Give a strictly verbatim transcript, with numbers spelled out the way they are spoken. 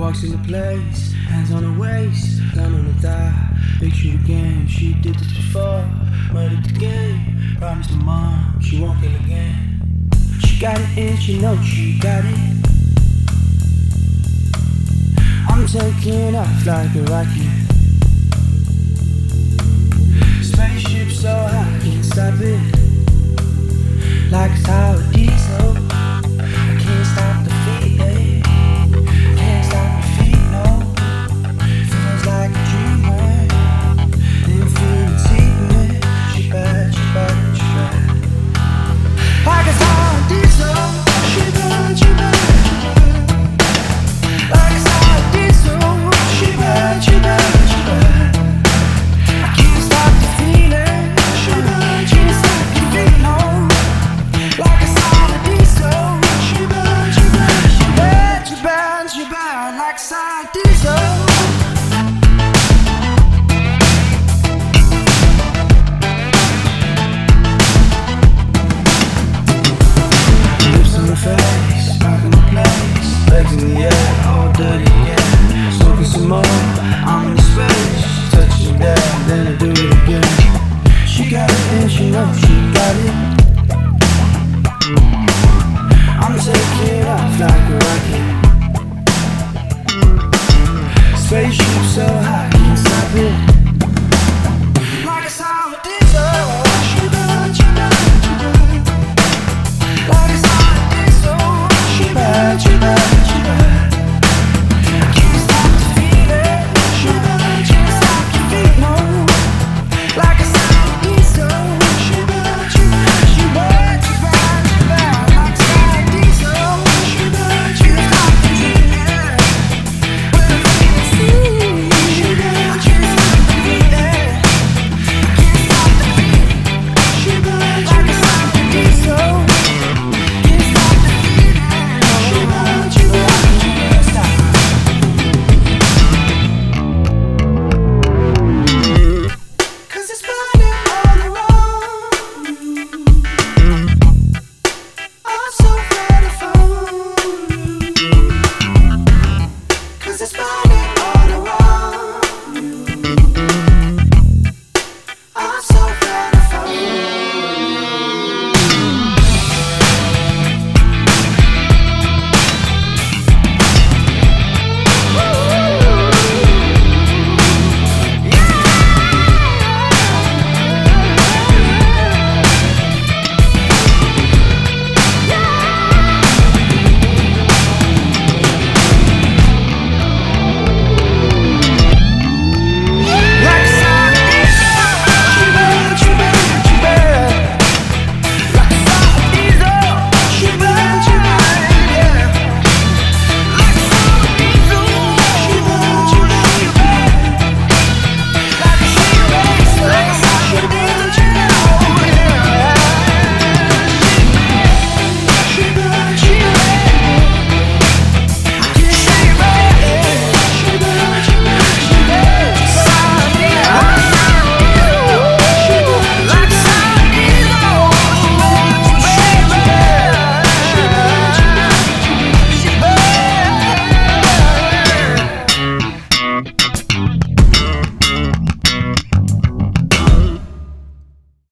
walks into place, hands on her waist, gun on her thigh. Picture the game, she did this before. Murdered the game, promised her mom she won't kill again. She got it in, she knows she got it. I'm taking off like a rocket.